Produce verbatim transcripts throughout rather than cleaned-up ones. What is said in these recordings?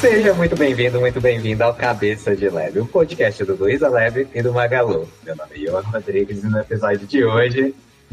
Seja muito bem-vindo, muito bem-vindo ao Cabeça de Lab, o podcast do Luiza Lab e do Magalu. Meu nome é Johan Rodrigues e no episódio de hoje,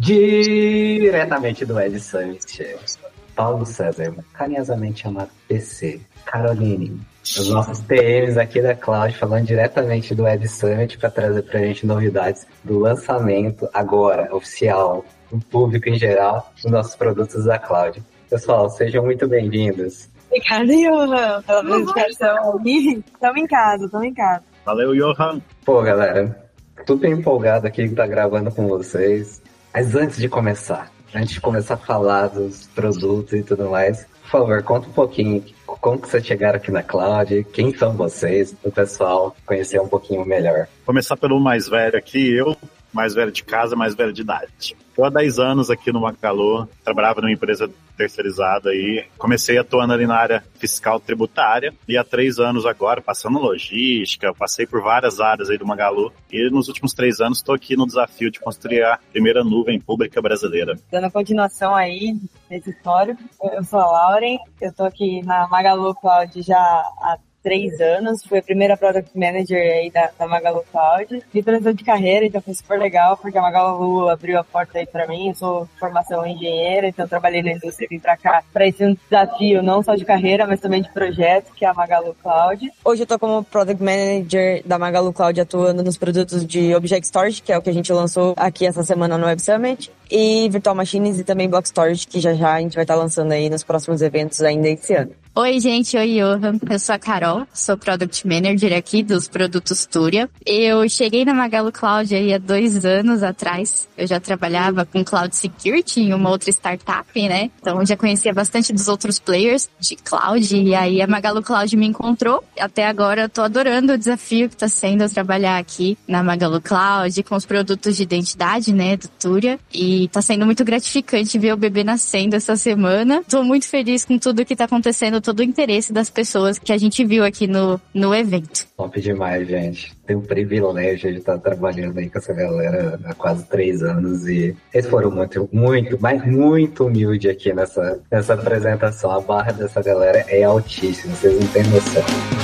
diretamente do Ed Summit, Paulo César, carinhosamente chamado P C, Caroline, os nossos T Ms aqui da Cloud, falando diretamente do Ed Summit para trazer pra gente novidades do lançamento agora, oficial, do público em geral, dos nossos produtos da Cloud. Pessoal, sejam muito bem-vindos. Obrigada, Johan, pela apresentação. Estamos em casa, estamos em casa. Valeu, Johan. Pô, galera, super empolgado aqui que tá gravando com vocês. Mas antes de começar, antes de começar a falar dos produtos e tudo mais, por favor, conta um pouquinho como que vocês chegaram aqui na Cloud, quem são vocês, o pessoal conhecer um pouquinho melhor. Começar pelo mais velho aqui, eu, mais velho de casa, mais velho de idade. Eu há dez anos aqui no Magalu, trabalhava numa empresa terceirizada e comecei atuando ali na área fiscal tributária e há três anos agora, passando logística, passei por várias áreas aí do Magalu e nos últimos três anos estou aqui no desafio de construir a primeira nuvem pública brasileira. Dando continuação aí nesse histórico, eu sou a Lauren, eu estou aqui na Magalu Cloud já há três anos, fui a primeira Product Manager aí da, da Magalu Cloud. Fiz transição de carreira, então foi super legal, porque a Magalu abriu a porta aí pra mim. Eu sou de formação engenheira, então trabalhei na indústria e vim pra cá pra esse um desafio não só de carreira, mas também de projeto, que é a Magalu Cloud. Hoje eu tô como Product Manager da Magalu Cloud, atuando nos produtos de Object Storage, que é o que a gente lançou aqui essa semana no Web Summit, e Virtual Machines e também Block Storage, que já já a gente vai estar lançando aí nos próximos eventos ainda esse ano. Oi, gente. Oi, Johan. Eu sou a Carol, sou Product Manager aqui dos produtos Túria. Eu cheguei na Magalu Cloud aí há dois anos atrás. Eu já trabalhava com Cloud Security em uma outra startup, né? Então, já conhecia bastante dos outros players de Cloud. E aí, a Magalu Cloud me encontrou. Até agora, eu tô adorando o desafio que tá sendo trabalhar aqui na Magalu Cloud com os produtos de identidade, né, do Túria. E tá sendo muito gratificante ver o bebê nascendo essa semana. Tô muito feliz com tudo que tá acontecendo, todo o interesse das pessoas que a gente viu aqui no, no evento. Top demais, gente. Tenho o privilégio de estar trabalhando aí com essa galera há quase três anos e eles foram muito, muito, mas muito humildes aqui nessa, nessa apresentação. A barra dessa galera é altíssima, vocês não têm noção.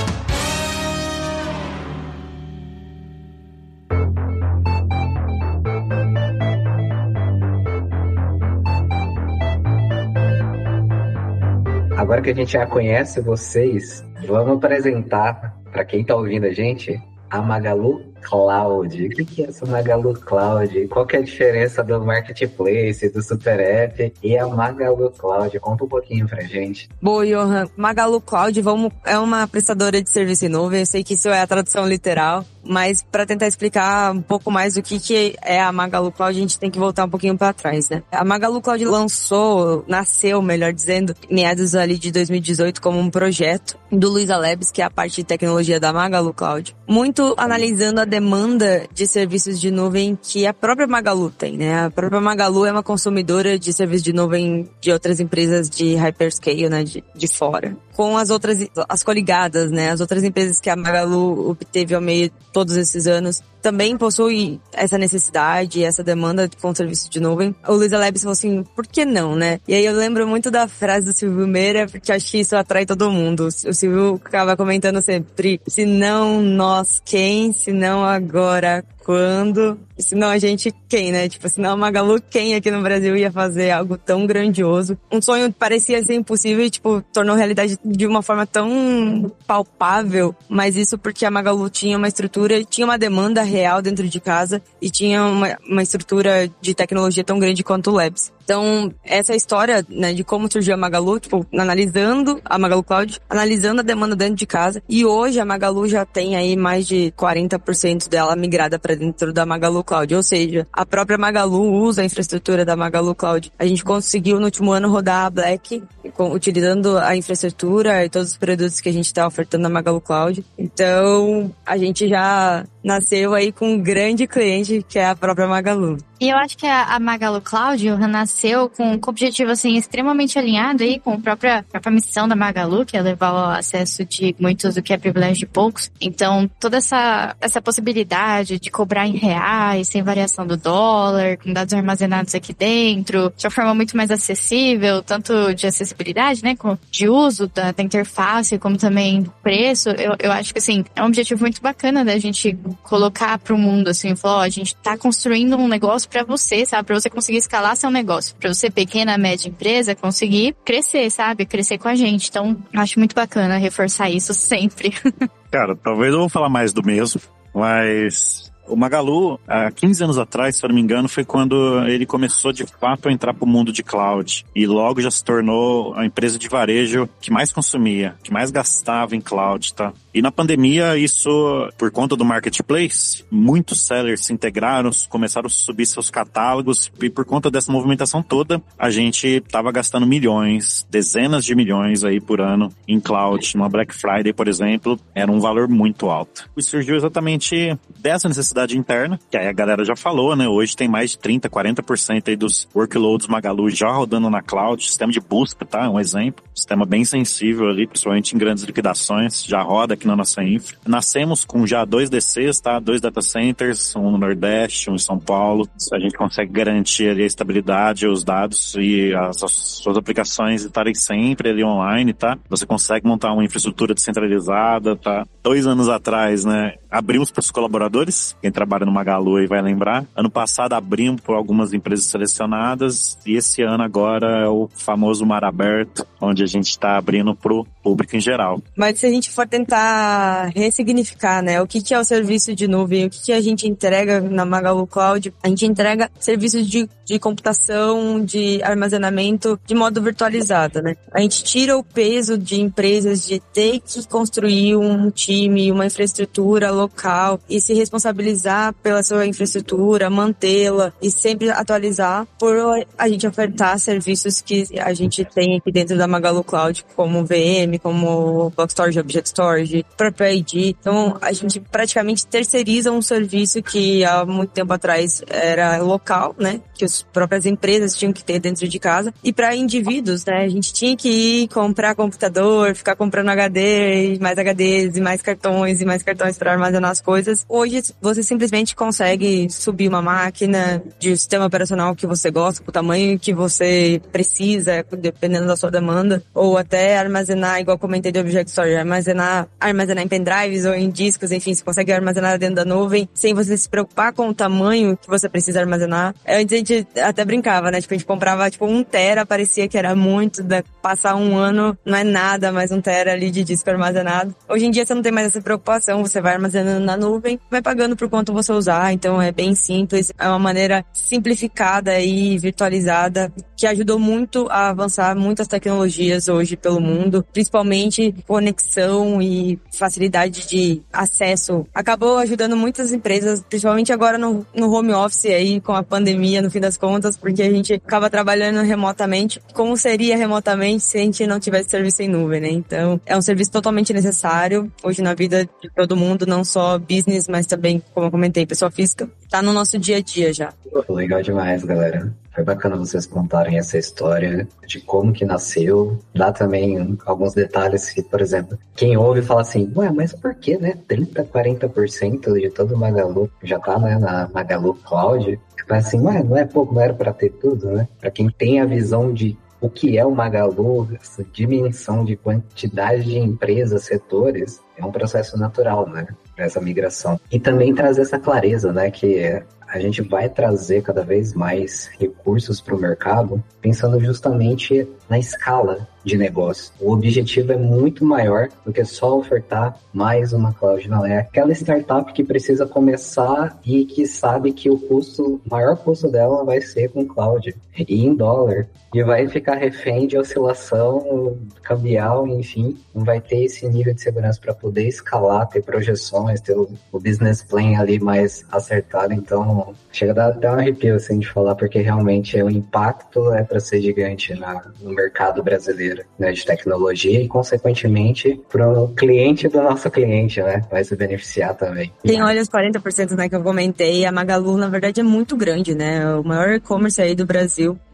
Agora que a gente já conhece vocês, vamos apresentar, para quem está ouvindo a gente, a Magalu Cloud. O que, que é essa Magalu Cloud? Qual que é a diferença do Marketplace, do Super App e a Magalu Cloud? Conta um pouquinho pra gente. Boa, Johan. Magalu Cloud vamos, é uma prestadora de serviço em nuvem. Eu sei que isso é a tradução literal, mas para tentar explicar um pouco mais o que, que é a Magalu Cloud, a gente tem que voltar um pouquinho para trás, né? A Magalu Cloud lançou, nasceu, melhor dizendo, meados ali de dois mil e dezoito como um projeto do Luiza Labs, que é a parte de tecnologia da Magalu Cloud. Muito analisando a demanda de serviços de nuvem que a própria Magalu tem, né? A própria Magalu é uma consumidora de serviços de nuvem de outras empresas de hyperscale, né? De, de fora. Com as outras, as coligadas, né? As outras empresas que a Magalu obteve ao meio de todos esses anos também possui essa necessidade, essa demanda com serviço de nuvem. O Luiza Labs falou assim, por que não, né? E aí eu lembro muito da frase do Silvio Meira, porque acho que isso atrai todo mundo. O Silvio ficava comentando sempre, se não nós quem, se não agora quando, e se não a gente quem, né? Tipo, se não a Magalu quem aqui no Brasil ia fazer algo tão grandioso. Um sonho parecia ser impossível e, tipo, tornou realidade de uma forma tão palpável, mas isso porque a Magalu tinha uma estrutura, tinha uma demanda real dentro de casa e tinha uma, uma estrutura de tecnologia tão grande quanto o Labs. Então, essa é a história, né, de como surgiu a Magalu, tipo, analisando a Magalu Cloud, analisando a demanda dentro de casa. E hoje a Magalu já tem aí mais de quarenta por cento dela migrada para dentro da Magalu Cloud. Ou seja, a própria Magalu usa a infraestrutura da Magalu Cloud. A gente conseguiu no último ano rodar a Black, utilizando a infraestrutura e todos os produtos que a gente está ofertando na Magalu Cloud. Então, a gente já nasceu aí com um grande cliente que é a própria Magalu. E eu acho que a, a Magalu Cloud nasceu nasceu com, com um objetivo, assim, extremamente alinhado aí com a própria, própria missão da Magalu, que é levar o acesso de muitos do que é privilégio de poucos. Então, toda essa, essa possibilidade de cobrar em reais, sem variação do dólar, com dados armazenados aqui dentro, de uma forma muito mais acessível, tanto de acessibilidade, né, de uso da, da interface, como também preço, eu, eu acho que, assim, é um objetivo muito bacana da gente colocar pro mundo, assim, falar, ó, a gente tá construindo um negócio pra você, sabe, pra você conseguir escalar seu negócio, pra você, pequena, média empresa, conseguir crescer, sabe, crescer com a gente. Então, eu acho muito bacana reforçar isso sempre. Cara, talvez eu vou falar mais do mesmo, mas o Magalu, há quinze anos atrás, se eu não me engano, foi quando ele começou de fato a entrar pro mundo de cloud. E logo já se tornou a empresa de varejo que mais consumia, que mais gastava em cloud, tá? E na pandemia, isso, por conta do marketplace, muitos sellers se integraram, começaram a subir seus catálogos, e por conta dessa movimentação toda, a gente estava gastando milhões, dezenas de milhões aí por ano em cloud. Numa Black Friday, por exemplo, era um valor muito alto. E surgiu exatamente dessa necessidade interna, que aí a galera já falou, né? Hoje tem mais de trinta, quarenta por cento aí dos workloads Magalu já rodando na cloud, sistema de busca, tá? Um exemplo. Sistema bem sensível ali, principalmente em grandes liquidações, já roda aqui na nossa infra. Nascemos com já dois D Cs, tá? Dois data centers, um no Nordeste, um em São Paulo. A gente consegue garantir ali a estabilidade, os dados e as, as suas aplicações estarem sempre ali online, tá? Você consegue montar uma infraestrutura descentralizada, tá? Dois anos atrás, né? Abrimos para os colaboradores, quem trabalha no Magalu aí vai lembrar. Ano passado abrimos para algumas empresas selecionadas e esse ano agora é o famoso mar aberto, onde a gente está abrindo para o público em geral. Mas se a gente for tentar ressignificar, né, o que, que é o serviço de nuvem, o que, que a gente entrega na Magalu Cloud, a gente entrega serviços de, de computação, de armazenamento de modo virtualizado, né? A gente tira o peso de empresas de ter que construir um time, uma infraestrutura local e se responsabilizar pela sua infraestrutura, mantê-la e sempre atualizar por a gente ofertar serviços que a gente tem aqui dentro da Magalu Cloud, como V M, como Block Storage, Object Storage, próprio I D. Então, a gente praticamente terceiriza um serviço que há muito tempo atrás era local, né? Que as próprias empresas tinham que ter dentro de casa. E para indivíduos, né? A gente tinha que ir comprar computador, ficar comprando H D, mais H Ds e mais cartões e mais cartões para armazenar as coisas. Hoje, você simplesmente consegue subir uma máquina de sistema operacional que você gosta, com o tamanho que você precisa, dependendo da sua demanda, ou até armazenar, igual comentei do Object Storage, armazenar, armazenar em pendrives ou em discos, enfim, você consegue armazenar dentro da nuvem, sem você se preocupar com o tamanho que você precisa armazenar. Antes a gente até brincava, né? Tipo, a gente comprava, tipo, um tera, parecia que era muito, da, passar um ano não é nada, mais um tera ali de disco armazenado. Hoje em dia você não tem mais essa preocupação, você vai armazenando na nuvem, vai pagando por quanto você usar, então é bem simples, é uma maneira simplificada e virtualizada, que ajudou muito a avançar muitas tecnologias hoje pelo mundo, principalmente conexão e facilidade de acesso. Acabou ajudando muitas empresas, principalmente agora no, no home office aí, com a pandemia, no fim das contas, porque a gente acaba trabalhando remotamente. Como seria remotamente se a gente não tivesse serviço em nuvem, né? Então, é um serviço totalmente necessário hoje na vida de todo mundo, não só business, mas também, como eu comentei, pessoa física. Tá no nosso dia a dia já. Legal demais, galera. Foi bacana vocês contarem essa história de como que nasceu. Dá também alguns detalhes que, por exemplo, quem ouve fala assim, ué, mas por que, né? trinta, quarenta por cento de todo o Magalu já tá, né, na Magalu Cloud. Mas assim, ué, não é pouco, não era pra ter tudo, né? Pra quem tem a visão de o que é o Magalu, essa dimensão de quantidade de empresas, setores, é um processo natural, né? Essa migração. E também trazer essa clareza, né? Que a gente vai trazer cada vez mais recursos para o mercado, pensando justamente na escala de negócio. O objetivo é muito maior do que só ofertar mais uma cloud. Não, é aquela startup que precisa começar e que sabe que o custo, o maior custo dela vai ser com cloud e em dólar. E vai ficar refém de oscilação cambial, enfim. Não vai ter esse nível de segurança para poder escalar, ter projeções, ter o, o business plan ali mais acertado. Então, chega a dar até um arrepio assim, de falar, porque realmente o impacto é para ser gigante na, no mercado brasileiro, né, de tecnologia e, consequentemente, para o cliente do nosso cliente, né? Vai se beneficiar também. Quem olha os quarenta por cento, né, que eu comentei, a Magalu, na verdade, é muito grande, né? O maior e-commerce aí do Brasil.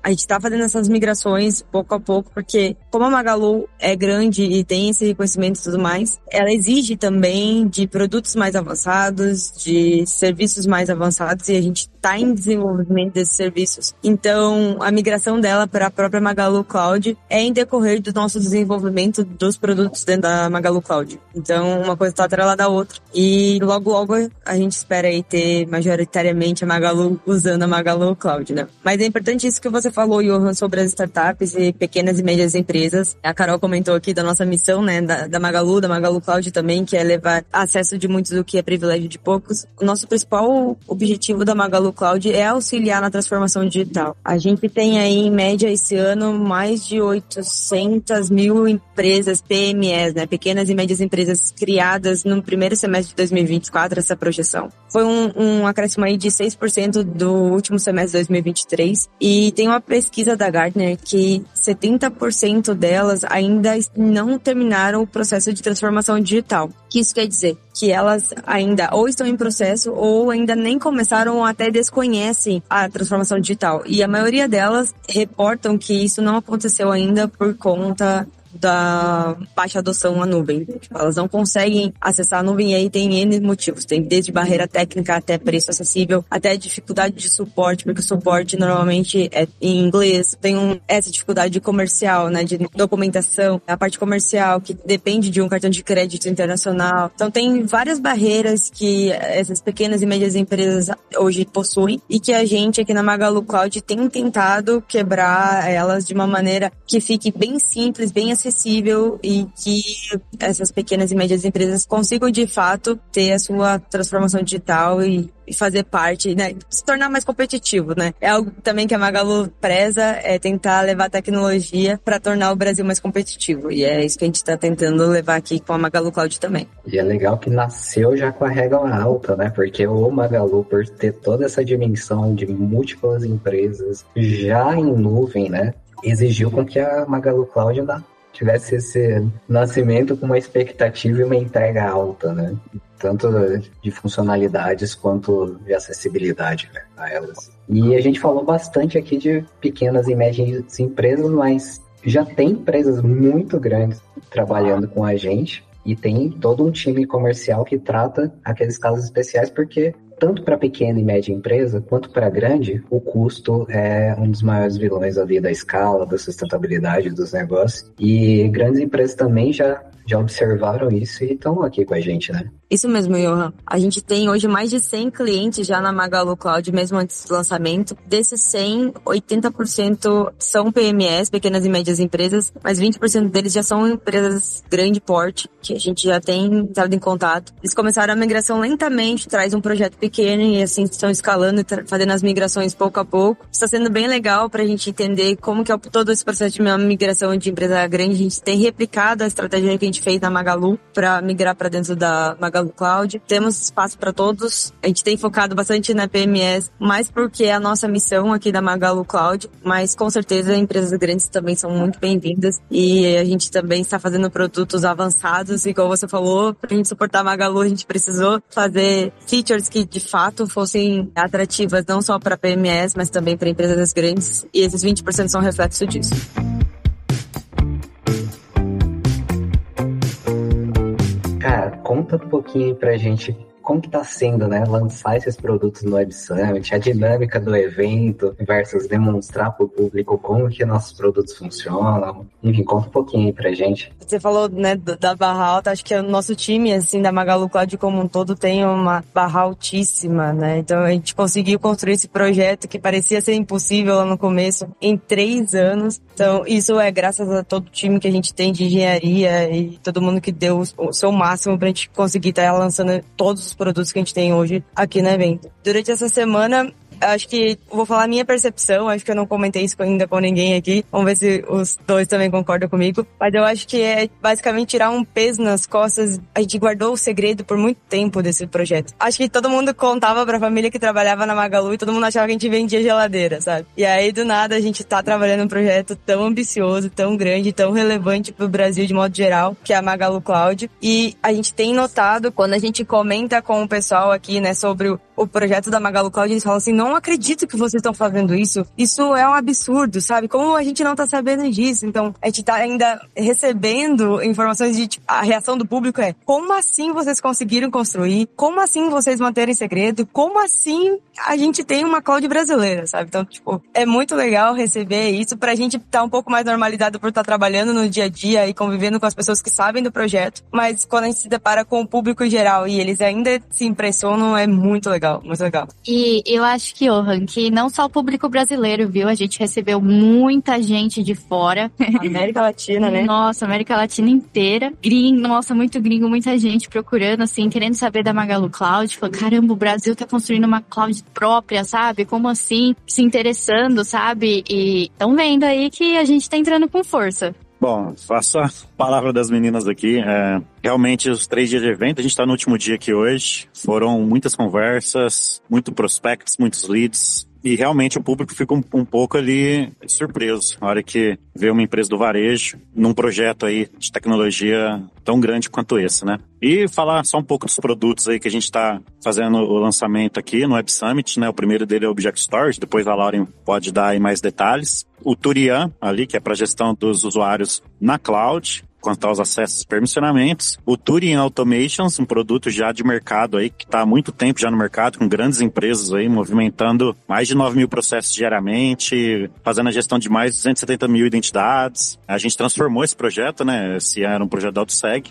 A gente tá fazendo essas migrações pouco a pouco, porque como a Magalu é grande e tem esse reconhecimento e tudo mais, ela exige também de produtos mais avançados, de serviços mais avançados, e a gente tá em desenvolvimento desses serviços. Então, a migração dela para a própria Magalu Cloud é em decorrer do nosso desenvolvimento dos produtos dentro da Magalu Cloud. Então, uma coisa tá atrelada à outra. E logo, logo, a gente espera aí ter majoritariamente a Magalu usando a Magalu Cloud, né? Mas é importante isso que você falou, Johan, sobre as startups e pequenas e médias empresas. A Carol comentou aqui da nossa missão, né, da, da Magalu, da Magalu Cloud também, que é levar acesso de muitos do que é privilégio de poucos. O nosso principal objetivo da Magalu Cloud é auxiliar na transformação digital. A gente tem aí, em média, esse ano, mais de oitocentas mil empresas, P M Es, né, pequenas e médias empresas criadas no primeiro semestre de dois mil e vinte e quatro, essa projeção. Foi um, um acréscimo aí de seis por cento do último semestre de dois mil e vinte e três, e tem uma pesquisa da Gartner que setenta por cento delas ainda não terminaram o processo de transformação digital. O que isso quer dizer? Que elas ainda ou estão em processo ou ainda nem começaram ou até desconhecem a transformação digital. E a maioria delas reportam que isso não aconteceu ainda por conta da baixa adoção à nuvem. Tipo, elas não conseguem acessar a nuvem, e aí tem N motivos. Tem desde barreira técnica até preço acessível, até dificuldade de suporte, porque o suporte normalmente é em inglês. Tem um, essa dificuldade comercial, né, de documentação, a parte comercial que depende de um cartão de crédito internacional. Então tem várias barreiras que essas pequenas e médias empresas hoje possuem e que a gente aqui na Magalu Cloud tem tentado quebrar elas de uma maneira que fique bem simples, bem acessível, acessível e que essas pequenas e médias empresas consigam de fato ter a sua transformação digital e, e fazer parte, né, se tornar mais competitivo, né? É algo também que a Magalu preza, é tentar levar tecnologia para tornar o Brasil mais competitivo, e é isso que a gente está tentando levar aqui com a Magalu Cloud também. E é legal que nasceu já com a régua alta, né? Porque o Magalu, por ter toda essa dimensão de múltiplas empresas já em nuvem, né, exigiu com que a Magalu Cloud tivesse esse nascimento com uma expectativa e uma entrega alta, né? Tanto de funcionalidades quanto de acessibilidade, né, a elas. E a gente falou bastante aqui de pequenas e médias empresas, mas já tem empresas muito grandes trabalhando com a gente e tem todo um time comercial que trata aqueles casos especiais, porque tanto para pequena e média empresa, quanto para grande, o custo é um dos maiores vilões ali da escala, da sustentabilidade dos negócios. E grandes empresas também já, já observaram isso e estão aqui com a gente, né? Isso mesmo, Johan. A gente tem hoje mais de cem clientes já na Magalu Cloud, mesmo antes do lançamento. Desses cem, oitenta por cento são P M Es, pequenas e médias empresas, mas vinte por cento deles já são empresas grande porte, que a gente já tem entrado em contato. Eles começaram a migração lentamente, traz um projeto pequeno e assim estão escalando e fazendo as migrações pouco a pouco. Está sendo bem legal para a gente entender como que é todo esse processo de migração de empresa grande. A gente tem replicado a estratégia que a gente fez na Magalu para migrar para dentro da Magalu Cloud. Temos espaço para todos. A gente tem focado bastante na P M Es, mais porque é a nossa missão aqui da Magalu Cloud, mas com certeza empresas grandes também são muito bem-vindas e a gente também está fazendo produtos avançados, igual você falou, para a gente suportar a Magalu a gente precisou fazer features que de fato fossem atrativas não só para P M Es, mas também para empresas grandes, e esses vinte por cento são reflexo disso. Cara, conta um pouquinho pra gente como que tá sendo, né, lançar esses produtos no Web Summit, a dinâmica do evento versus demonstrar pro público como que nossos produtos funcionam. Enfim, conta um pouquinho aí pra gente. Você falou, né, da barra alta, acho que o nosso time, assim, da Magalu Cloud como um todo tem uma barra altíssima, né? Então a gente conseguiu construir esse projeto que parecia ser impossível lá no começo em três anos. Então isso é graças a todo o time que a gente tem de engenharia e todo mundo que deu o seu máximo pra gente conseguir estar lançando todos os produtos que a gente tem hoje aqui no evento. Durante essa semana, acho que vou falar a minha percepção, acho que eu não comentei isso ainda com ninguém aqui, vamos ver se os dois também concordam comigo, mas eu acho que é basicamente tirar um peso nas costas. A gente guardou o segredo por muito tempo desse projeto. Acho que todo mundo contava pra família que trabalhava na Magalu e todo mundo achava que a gente vendia geladeira, sabe? E aí do nada a gente tá trabalhando um projeto tão ambicioso, tão grande, tão relevante pro Brasil de modo geral, que é a Magalu Cloud, e a gente tem notado, quando a gente comenta com o pessoal aqui, né, sobre o, o projeto da Magalu Cloud, eles falam assim, não acredito que vocês estão fazendo isso. Isso é um absurdo, sabe? Como a gente não tá sabendo disso? Então, a gente tá ainda recebendo informações de, tipo, a reação do público é, como assim vocês conseguiram construir? Como assim vocês manterem segredo? Como assim a gente tem uma cloud brasileira, sabe? Então, tipo, é muito legal receber isso pra gente estar um pouco mais normalizado por estar trabalhando no dia a dia e convivendo com as pessoas que sabem do projeto. Mas quando a gente se depara com o público em geral e eles ainda se impressionam, é muito legal, muito legal. E eu acho que, Johan, que não só o público brasileiro, viu? A gente recebeu muita gente de fora. América Latina, né? Nossa, América Latina inteira. Gringo, nossa, muito gringo, muita gente procurando, assim, querendo saber da Magalu Cloud. Falou, caramba, o Brasil tá construindo uma cloud própria, sabe? Como assim? Se interessando, sabe? E estão vendo aí que a gente tá entrando com força. Bom, faço a palavra das meninas aqui. É, realmente, os três dias de evento, a gente está no último dia aqui hoje. Foram muitas conversas, muitos prospects, muitos leads. E realmente o público fica um, um pouco ali surpreso na hora que vê uma empresa do varejo num projeto aí de tecnologia tão grande quanto esse, né? E falar só um pouco dos produtos aí que a gente está fazendo o lançamento aqui no Web Summit, né? O primeiro dele é o Object Storage, depois a Lauren pode dar aí mais detalhes. O Turian ali, que é para gestão dos usuários na cloud, quanto aos acessos e permissionamentos. O Turian Automations, um produto já de mercado aí, que está há muito tempo já no mercado, com grandes empresas aí, movimentando mais de nove mil processos diariamente, fazendo a gestão de mais de duzentas e setenta mil identidades. A gente transformou esse projeto, né? Esse era um projeto da AutoSeg,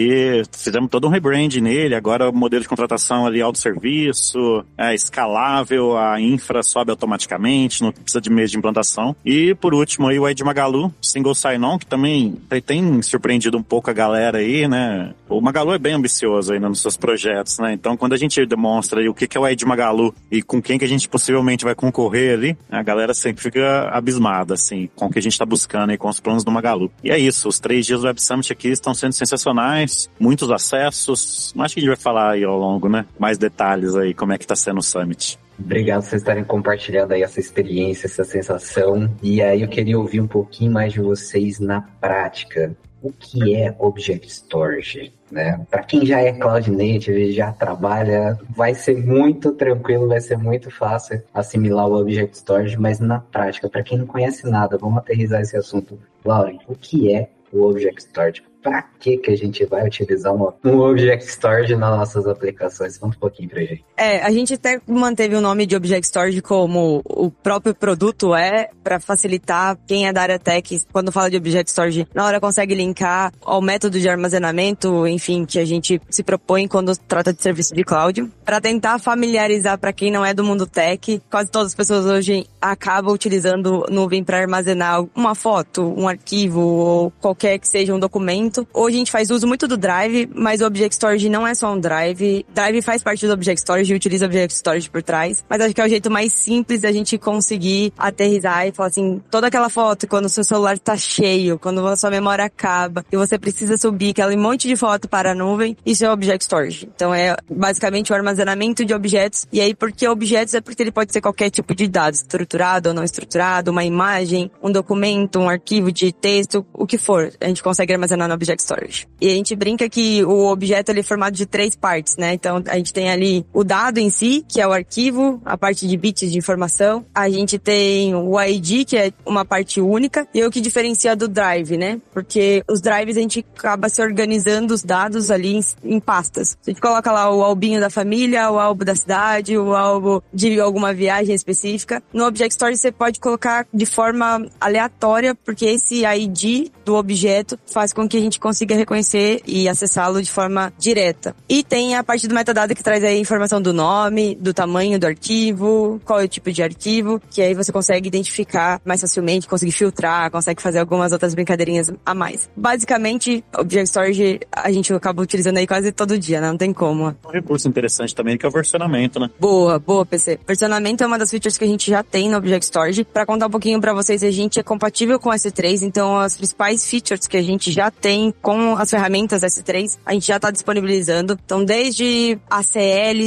e fizemos todo um rebrand nele. Agora o modelo de contratação ali, autosserviço, é escalável, a infra sobe automaticamente, não precisa de mês de implantação. E por último aí o I D Magalu, Single Sign-On, que também tem surpreendido um pouco a galera aí, né? O Magalu é bem ambicioso ainda nos seus projetos, né? Então, quando a gente demonstra aí o que é o I D Magalu e com quem que a gente possivelmente vai concorrer ali, a galera sempre fica abismada, assim, com o que a gente tá buscando aí com os planos do Magalu. E é isso, os três dias do Web Summit aqui estão sendo sensacionais, muitos acessos. Acho que a gente vai falar aí ao longo, né? Mais detalhes aí, como é que tá sendo o Summit. Obrigado por vocês estarem compartilhando aí essa experiência, essa sensação. E aí eu queria ouvir um pouquinho mais de vocês na prática. O que é Object Storage, né? Para quem já é Cloud Native, já trabalha, vai ser muito tranquilo, vai ser muito fácil assimilar o Object Storage, mas na prática, para quem não conhece nada, vamos aterrissar esse assunto. Lauren, o que é o Object Storage? Para que que a gente vai utilizar uma, um Object Storage nas nossas aplicações? Conta um pouquinho pra gente. É, a gente até manteve o nome de Object Storage como o próprio produto é, para facilitar quem é da área tech, quando fala de Object Storage, na hora consegue linkar ao método de armazenamento, enfim, que a gente se propõe quando trata de serviço de cloud, para tentar familiarizar para quem não é do mundo tech. Quase todas as pessoas hoje acabam utilizando nuvem para armazenar uma foto, um arquivo ou qualquer que seja um documento. Hoje a gente faz uso muito do Drive, mas o Object Storage não é só um Drive. Drive faz parte do Object Storage e utiliza o Object Storage por trás, mas acho que é o jeito mais simples da gente conseguir aterrissar e falar assim, toda aquela foto, quando o seu celular tá cheio, quando a sua memória acaba e você precisa subir aquele monte de foto para a nuvem, isso é o Object Storage. Então é basicamente o armazenamento de objetos. E aí, por que objetos? É porque ele pode ser qualquer tipo de dado, estruturado ou não estruturado, uma imagem, um documento, um arquivo de texto, o que for, a gente consegue armazenar no Object Storage. E a gente brinca que o objeto ele é formado de três partes, né? Então a gente tem ali o dado em si, que é o arquivo, a parte de bits de informação. A gente tem o I D, que é uma parte única, e é o que diferencia do Drive, né? Porque os drives a gente acaba se organizando os dados ali em, em pastas. A gente coloca lá o albinho da família, o álbum da cidade, o álbum de alguma viagem específica. No Object Storage você pode colocar de forma aleatória, porque esse I D do objeto faz com que a gente consiga reconhecer e acessá-lo de forma direta. E tem a parte do metadado que traz aí a informação do nome, do tamanho do arquivo, qual é o tipo de arquivo, que aí você consegue identificar mais facilmente, conseguir filtrar, consegue fazer algumas outras brincadeirinhas a mais. Basicamente, Object Storage a gente acaba utilizando aí quase todo dia, né? Não tem como. Um recurso interessante também que é o versionamento, né? Boa, boa, P C. Versionamento é uma das features que a gente já tem no Object Storage. Para contar um pouquinho para vocês, a gente é compatível com S três, então as principais features que a gente já tem com as ferramentas S três, a gente já está disponibilizando. Então, desde A C Ls,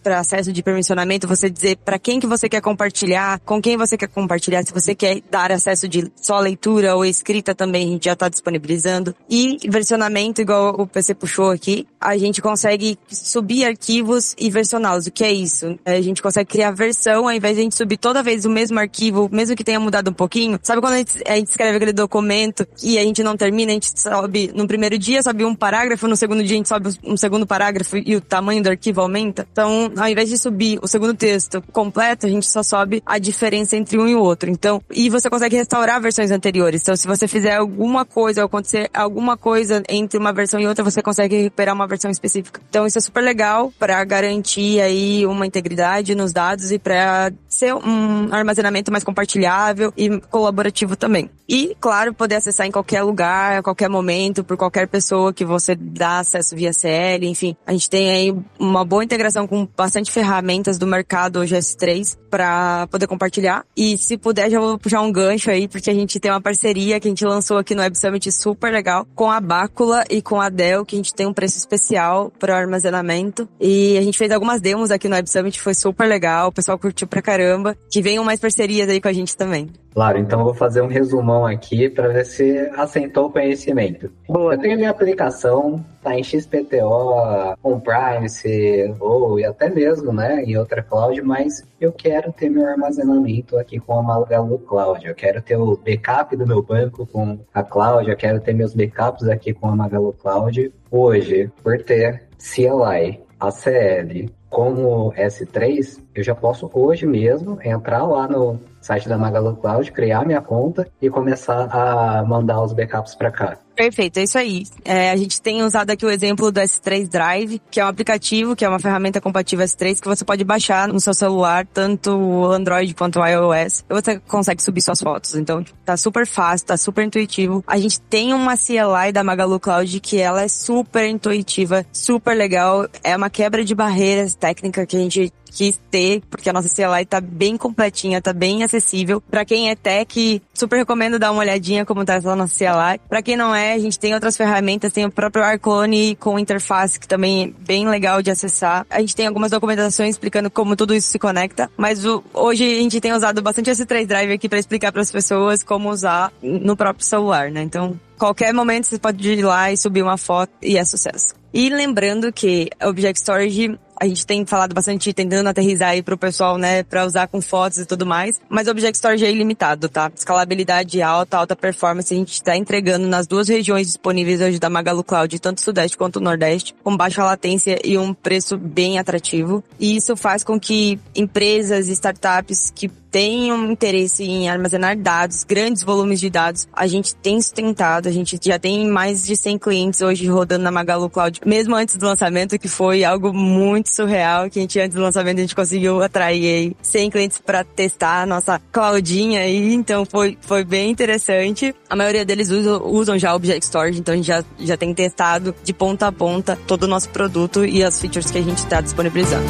para acesso de permissionamento, você dizer para quem que você quer compartilhar, com quem você quer compartilhar, se você quer dar acesso de só leitura ou escrita também, a gente já está disponibilizando. E versionamento, igual o P C puxou aqui, a gente consegue subir arquivos e versioná-los. O que é isso? A gente consegue criar versão, ao invés de a gente subir toda vez o mesmo arquivo, mesmo que tenha mudado um pouquinho. Sabe quando a gente, a gente escreve aquele documento e a gente não termina, a gente sobe no primeiro dia, sobe um parágrafo, no segundo dia a gente sobe um segundo parágrafo e o tamanho do arquivo aumenta? Então, ao invés de subir o segundo texto completo, a gente só sobe a diferença entre um e o outro. Então, e você consegue restaurar versões anteriores. Então, se você fizer alguma coisa, ou acontecer alguma coisa entre uma versão e outra, você consegue recuperar uma versão específica. Então, isso é super legal para garantir aí uma integridade nos dados e para ser um armazenamento mais compartilhável e colaborativo também. E, claro, poder acessar em qualquer lugar, a qualquer momento, por qualquer pessoa que você dá acesso via C L, enfim. A gente tem aí uma boa integração com bastante ferramentas do mercado hoje S três para poder compartilhar. E se puder, já vou puxar um gancho aí, porque a gente tem uma parceria que a gente lançou aqui no Web Summit super legal com a Bácula e com a Dell, que a gente tem um preço especial para armazenamento. E a gente fez algumas demos aqui no Web Summit, foi super legal, o pessoal curtiu pra caramba. Que venham mais parcerias aí com a gente também. Claro, então eu vou fazer um resumão aqui para ver se assentou o conhecimento. Boa. Eu tenho a minha aplicação, tá em X P T O, on-premise, ou até mesmo, né, em outra cloud, mas eu quero ter meu armazenamento aqui com a Magalu Cloud. Eu quero ter o backup do meu banco com a cloud, eu quero ter meus backups aqui com a Magalu Cloud. Hoje, por ter C L I, A C L, como S três, eu já posso hoje mesmo entrar lá no site da Magalu Cloud, criar minha conta e começar a mandar os backups para cá. Perfeito, é isso aí. É, a gente tem usado aqui o exemplo do S três Drive, que é um aplicativo, que é uma ferramenta compatível S três, que você pode baixar no seu celular, tanto o Android quanto o iOS, e você consegue subir suas fotos. Então, tá super fácil, tá super intuitivo. A gente tem uma C L I da Magalu Cloud que ela é super intuitiva, super legal. É uma quebra de barreiras técnica que a gente quis ter, porque a nossa C L I tá bem completinha, tá bem acessível. Pra quem é tech, super recomendo dar uma olhadinha como tá essa nossa C L I. Pra quem não é, a gente tem outras ferramentas, tem o próprio Arclone com interface, que também é bem legal de acessar. A gente tem algumas documentações explicando como tudo isso se conecta, mas o, hoje a gente tem usado bastante S três Drive aqui pra explicar pras pessoas como usar no próprio celular, né? Então, qualquer momento você pode ir lá e subir uma foto e é sucesso. E lembrando que Object Storage, a gente tem falado bastante, tentando aterrissar aí pro pessoal, né, pra usar com fotos e tudo mais, mas o Object Storage é ilimitado, tá? Escalabilidade alta, alta performance, a gente tá entregando nas duas regiões disponíveis hoje da Magalu Cloud, tanto o Sudeste quanto o Nordeste, com baixa latência e um preço bem atrativo. E isso faz com que empresas e startups que tenham interesse em armazenar dados, grandes volumes de dados, a gente tem sustentado, a gente já tem mais de cem clientes hoje rodando na Magalu Cloud, mesmo antes do lançamento, que foi algo muito surreal, que a gente, antes do lançamento, a gente conseguiu atrair aí cem clientes para testar a nossa cloudinha aí, então foi, foi bem interessante. A maioria deles usam, usam já Object Storage, então a gente já, já tem testado de ponta a ponta todo o nosso produto e as features que a gente está disponibilizando.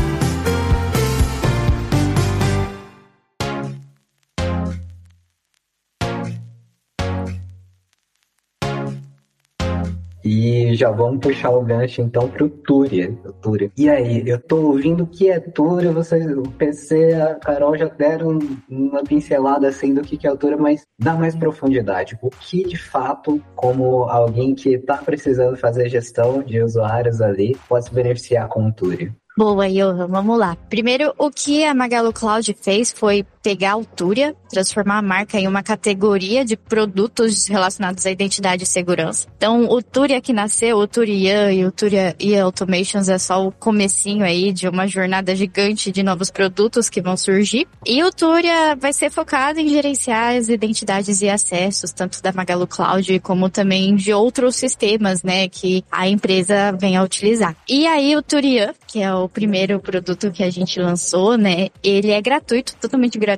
E já vamos puxar o gancho então pro Túria. Túria. E aí, eu tô ouvindo o que é Túria, você, o P C, a Carol já deram uma pincelada assim do que é o Túria, mas dá mais profundidade. O que de fato, como alguém que tá precisando fazer gestão de usuários ali, pode se beneficiar com o Túria? Boa, Johan, vamos lá. Primeiro, o que a Magalu Cloud fez foi pegar o Túria, transformar a marca em uma categoria de produtos relacionados à identidade e segurança. Então, o Túria que nasceu, o Túria e o Túria e Automations é só o comecinho aí de uma jornada gigante de novos produtos que vão surgir. E o Túria vai ser focado em gerenciar as identidades e acessos, tanto da Magalu Cloud como também de outros sistemas, né, que a empresa vem a utilizar. E aí o Túria, que é o o primeiro produto que a gente lançou, né, ele é gratuito, totalmente gratuito.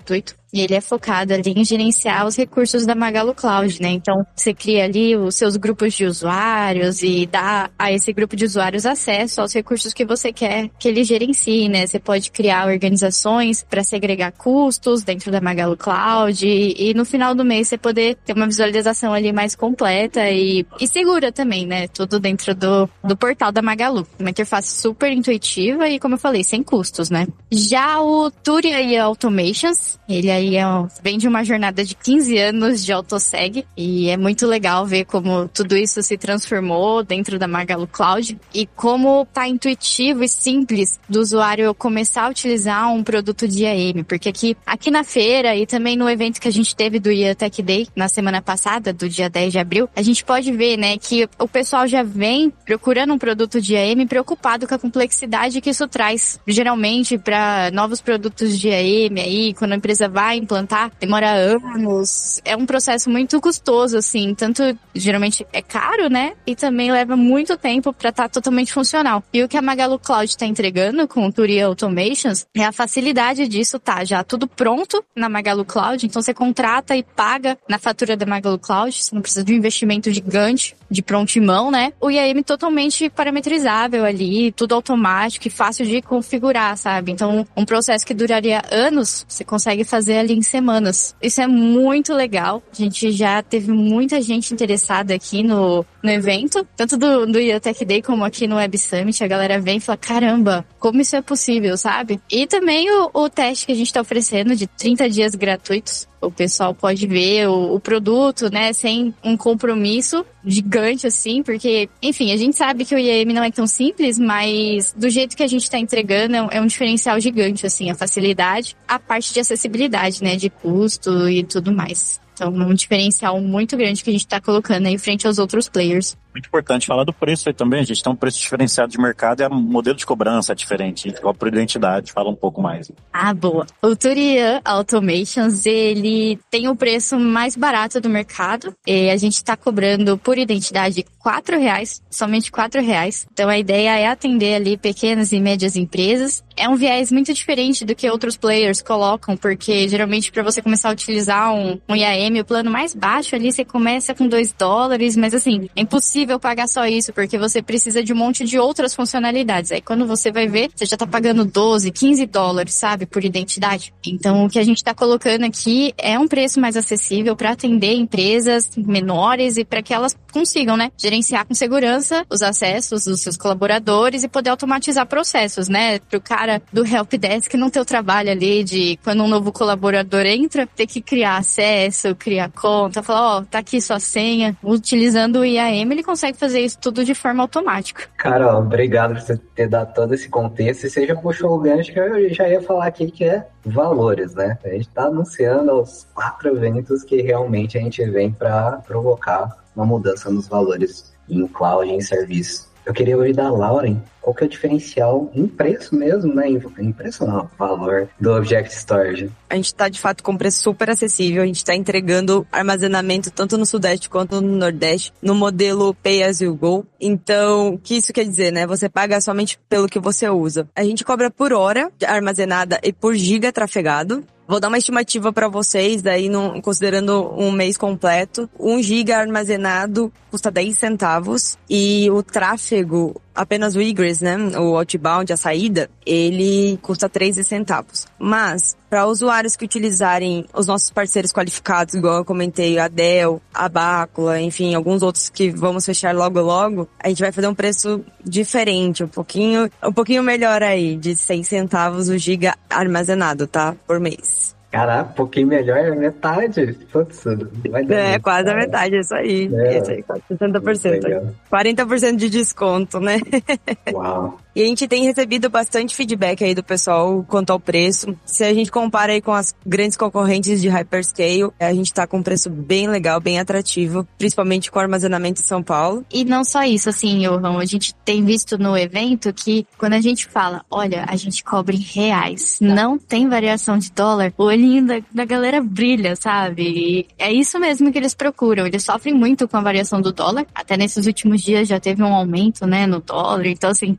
e ele é focado ali em gerenciar os recursos da Magalu Cloud, né? Então, você cria ali os seus grupos de usuários e dá a esse grupo de usuários acesso aos recursos que você quer que ele gerencie, né? Você pode criar organizações para segregar custos dentro da Magalu Cloud e, e no final do mês você poder ter uma visualização ali mais completa e, e segura também, né? Tudo dentro do, do portal da Magalu. Uma interface super intuitiva e, como eu falei, sem custos, né? Já o Turia e Automations, ele aí é um, vem de uma jornada de quinze anos de AutoSeg e é muito legal ver como tudo isso se transformou dentro da Magalu Cloud e como tá intuitivo e simples do usuário começar a utilizar um produto de I A M, porque aqui, aqui na feira e também no evento que a gente teve do I A Tech Day na semana passada, do dia dez de abril, a gente pode ver, né, que o pessoal já vem procurando um produto de I A M preocupado com a complexidade que isso traz. Geralmente, para novos produtos de I A M aí, quando a empresa vai implantar, demora anos. É um processo muito custoso, assim, tanto geralmente é caro, né, e também leva muito tempo para estar totalmente funcional. E o que a Magalu Cloud está entregando com o Turia Automations é a facilidade disso, tá já tudo pronto na Magalu Cloud, então você contrata e paga na fatura da Magalu Cloud, você não precisa de um investimento gigante de prontimão, né? O I A M totalmente parametrizável ali, tudo automático e fácil de configurar, sabe? Então, um processo que duraria anos, você consegue fazer ali em semanas. Isso é muito legal. A gente já teve muita gente interessada aqui no, no evento, tanto do, do I A Tech Day como aqui no Web Summit. A galera vem e fala, caramba, como isso é possível, sabe? E também o, o teste que a gente tá oferecendo de trinta dias gratuitos. O pessoal pode ver o, o produto, né, sem um compromisso gigante, assim, porque, enfim, a gente sabe que o I A M não é tão simples, mas do jeito que a gente tá entregando é um, é um diferencial gigante, assim, a facilidade, a parte de acessibilidade, né, de custo e tudo mais. Então, um diferencial muito grande que a gente tá colocando aí frente aos outros players. Muito importante falar do preço aí também. A gente tem um preço diferenciado de mercado e o modelo de cobrança é diferente. A própria identidade fala um pouco mais. Ah, boa. O Turia Automations, ele tem o preço mais barato do mercado. E a gente está cobrando por identidade quatro reais, somente quatro reais. Então a ideia é atender ali pequenas e médias empresas. É um viés muito diferente do que outros players colocam, porque geralmente para você começar a utilizar um, um I A M, o plano mais baixo ali você começa com dois dólares, mas assim, é impossível pagar só isso, porque você precisa de um monte de outras funcionalidades. Aí quando você vai ver, você já tá pagando doze, quinze dólares, sabe, por identidade. Então o que a gente tá colocando aqui é um preço mais acessível para atender empresas menores e para que elas consigam, né, gerenciar com segurança os acessos dos seus colaboradores e poder automatizar processos, né, pro cara do helpdesk não ter o trabalho ali de, quando um novo colaborador entra, ter que criar acesso, criar conta, falar, ó, oh, tá aqui sua senha. Utilizando o I A M, ele consegue fazer isso tudo de forma automática. Carol, obrigado por você ter dado todo esse contexto. E você já puxou o gancho que eu já ia falar aqui, que é valores, né? A gente tá anunciando os quatro eventos que realmente a gente vem para provocar uma mudança nos valores em cloud e em serviço. Eu queria ouvir da Lauren qual que é o diferencial em preço mesmo, né? Em preço não, valor do Object Storage. A gente está de fato com preço super acessível, a gente está entregando armazenamento tanto no Sudeste quanto no Nordeste, no modelo Pay As You Go. Então, o que isso quer dizer, né? Você paga somente pelo que você usa. A gente cobra por hora armazenada e por giga trafegado. Vou dar uma estimativa para vocês, daí não, considerando um mês completo. Um giga armazenado custa dez centavos e o tráfego, apenas o egress, né, o outbound, a saída, ele custa treze centavos. Mas, para usuários que utilizarem os nossos parceiros qualificados, igual eu comentei, a Dell, a Bácula, enfim, alguns outros que vamos fechar logo logo, a gente vai fazer um preço diferente, um pouquinho, um pouquinho melhor aí, de seis centavos o giga armazenado, tá? Por mês. Caraca, um pouquinho melhor, é metade. Putz, vai dar é, muito, quase cara. a metade, é isso aí. É, isso aí, quase sessenta por cento. legal. quarenta por cento de desconto, né? Uau. E a gente tem recebido bastante feedback aí do pessoal quanto ao preço. Se a gente compara aí com as grandes concorrentes de hyperscale, a gente tá com um preço bem legal, bem atrativo, principalmente com armazenamento em São Paulo. E não só isso, assim, Johan, a gente tem visto no evento que quando a gente fala, olha, a gente cobra em reais, não tem variação de dólar, o olhinho da, da galera brilha, sabe? E é isso mesmo que eles procuram. Eles sofrem muito com a variação do dólar. Até nesses últimos dias já teve um aumento, né, no dólar. Então, assim, o evento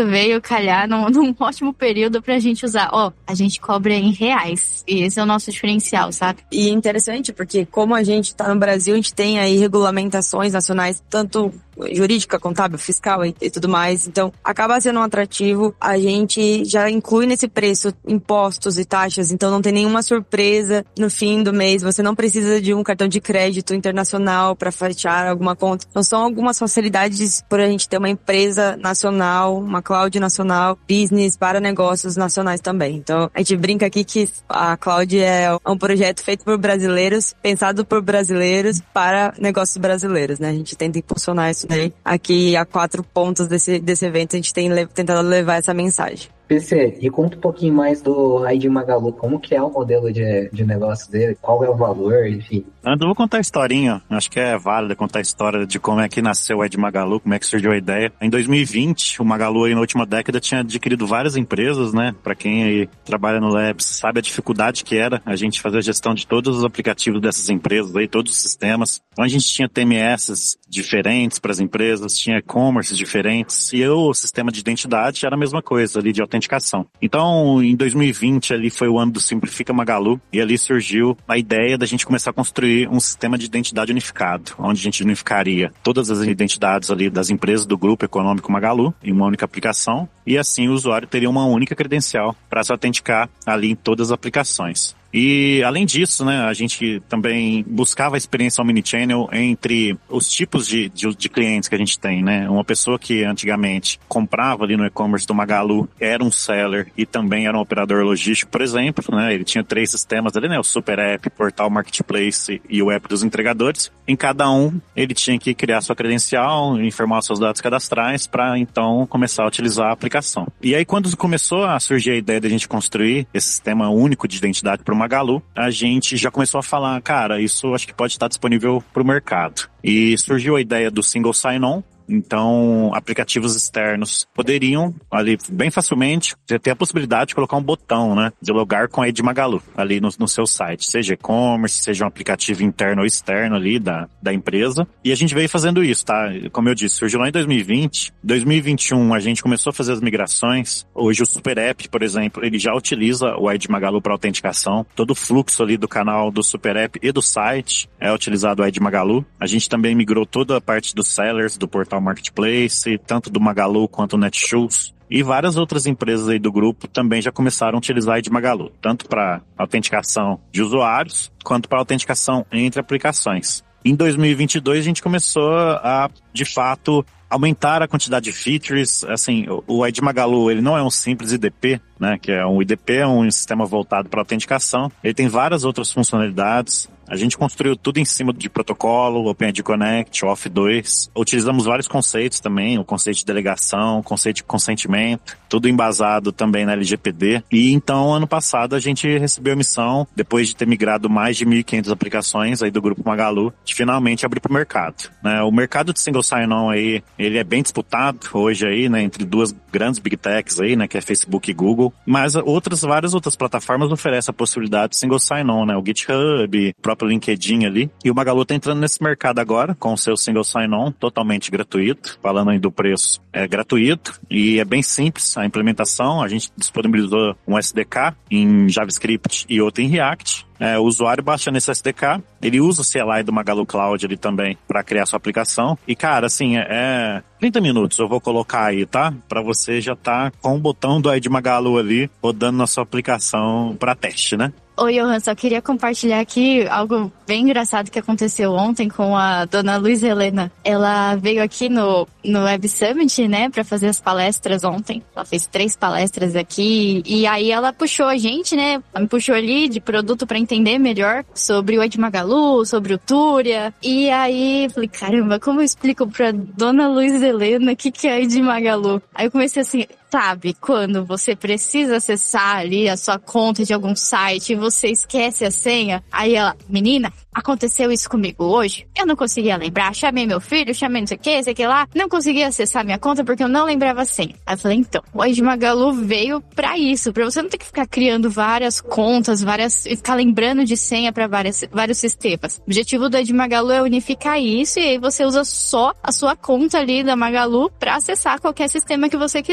veio calhar num, num ótimo período pra gente usar. Ó, a gente cobra em reais. E esse é o nosso diferencial, sabe? E é interessante porque como a gente tá no Brasil, a gente tem aí regulamentações nacionais, tanto jurídica, contábil, fiscal e, e tudo mais. Então, acaba sendo um atrativo. A gente já inclui nesse preço impostos e taxas, então não tem nenhuma surpresa no fim do mês. Você não precisa de um cartão de crédito internacional para fechar alguma conta. Então, são algumas facilidades por a gente ter uma empresa nacional, uma cloud nacional, business para negócios nacionais também. Então, a gente brinca aqui que a cloud é um projeto feito por brasileiros, pensado por brasileiros para negócios brasileiros, né? A gente tenta impulsionar isso daí. Aqui, há quatro pontos desse, desse evento, a gente tem le- tentado levar essa mensagem. P C, e conta um pouquinho mais do I D Magalu, como que é o modelo de, de negócio dele, qual é o valor, enfim. Antes eu vou contar a historinha, acho que é válido contar a história de como é que nasceu o I D Magalu, como é que surgiu a ideia. Em dois mil e vinte, o Magalu aí na última década tinha adquirido várias empresas, né? Pra quem aí trabalha no Labs sabe a dificuldade que era a gente fazer a gestão de todos os aplicativos dessas empresas aí, todos os sistemas. Então a gente tinha T M S diferentes para as empresas, tinha e-commerce diferentes e o sistema de identidade era a mesma coisa ali de autenticação. Então, em dois mil e vinte, ali foi o ano do Simplifica Magalu, e ali surgiu a ideia da gente começar a construir um sistema de identidade unificado, onde a gente unificaria todas as identidades ali das empresas do grupo econômico Magalu em uma única aplicação, e assim o usuário teria uma única credencial para se autenticar ali em todas as aplicações. E, além disso, né, a gente também buscava a experiência omnichannel entre os tipos de, de, de clientes que a gente tem, né? Uma pessoa que antigamente comprava ali no e-commerce do Magalu era um seller e também era um operador logístico, por exemplo, né? Ele tinha três sistemas ali, né? O Super App, Portal Marketplace e o App dos entregadores. Em cada um, ele tinha que criar sua credencial, informar os seus dados cadastrais para, então, começar a utilizar a aplicação. E aí, quando começou a surgir a ideia de a gente construir esse sistema único de identidade para o Magalu, a gente já começou a falar, cara, isso acho que pode estar disponível para o mercado. E surgiu a ideia do Single Sign-On. Então, aplicativos externos poderiam, ali, bem facilmente, ter a possibilidade de colocar um botão, né, de logar com a I D Magalu, ali no, no seu site, seja e-commerce, seja um aplicativo interno ou externo ali da, da empresa. E a gente veio fazendo isso, tá? Como eu disse, surgiu lá em dois mil e vinte. dois mil e vinte e um, a gente começou a fazer as migrações. Hoje o Super App, por exemplo, ele já utiliza o I D Magalu para autenticação. Todo o fluxo ali do canal do Super App e do site é utilizado o I D Magalu. A gente também migrou toda a parte dos sellers, do portal Marketplace, tanto do Magalu quanto do Netshoes. E várias outras empresas aí do grupo também já começaram a utilizar a I D Magalu, tanto para autenticação de usuários, quanto para autenticação entre aplicações. Em dois mil e vinte e dois, a gente começou a, de fato, aumentar a quantidade de features. Assim, o I D Magalu, ele não é um simples I D P, né, que é um I D P, é um sistema voltado para autenticação. Ele tem várias outras funcionalidades. A gente construiu tudo em cima de protocolo, OpenID Connect, O Auth dois. Utilizamos vários conceitos também, o conceito de delegação, o conceito de consentimento, tudo embasado também na L G P D. E então, ano passado, a gente recebeu a missão, depois de ter migrado mais de mil e quinhentas aplicações aí do Grupo Magalu, de finalmente abrir para o mercado, né? O mercado de Single Sign-On aí, ele é bem disputado hoje aí, né, entre duas grandes Big Techs aí, né, que é Facebook e Google. Mas outras, várias outras plataformas oferecem a possibilidade de Single Sign-On, né? O GitHub, o próprio LinkedIn ali. E o Magalu tá entrando nesse mercado agora com o seu Single Sign-On totalmente gratuito. Falando aí do preço, é gratuito e é bem simples a implementação. A gente disponibilizou um S D K em JavaScript e outro em React. É, o usuário baixa nesse S D K, ele usa o C L I do Magalu Cloud ali também para criar sua aplicação. E cara, assim, é, é trinta minutos eu vou colocar aí, tá? Para você já tá com o botão do I D Magalu ali rodando na sua aplicação para teste, né? Oi, Johan, só queria compartilhar aqui algo bem engraçado que aconteceu ontem com a dona Luiz Helena. Ela veio aqui no, no Web Summit, né, pra fazer as palestras ontem. Ela fez três palestras aqui e aí ela puxou a gente, né, ela me puxou ali de produto pra entender melhor sobre o I D Magalu, sobre o Túria. E aí, falei, caramba, como eu explico pra dona Luiz Helena o que, que é I D Magalu? Aí eu comecei assim, sabe, quando você precisa acessar ali a sua conta de algum site e você esquece a senha, aí ela, menina, aconteceu isso comigo hoje, eu não conseguia lembrar, chamei meu filho, chamei não sei o que, sei o que lá, não conseguia acessar minha conta porque eu não lembrava a senha. Aí eu falei, então, o I D Magalu veio pra isso, pra você não ter que ficar criando várias contas, várias, ficar lembrando de senha pra várias, vários sistemas. O objetivo do I D Magalu é unificar isso e aí você usa só a sua conta ali da Magalu pra acessar qualquer sistema que você quiser, né?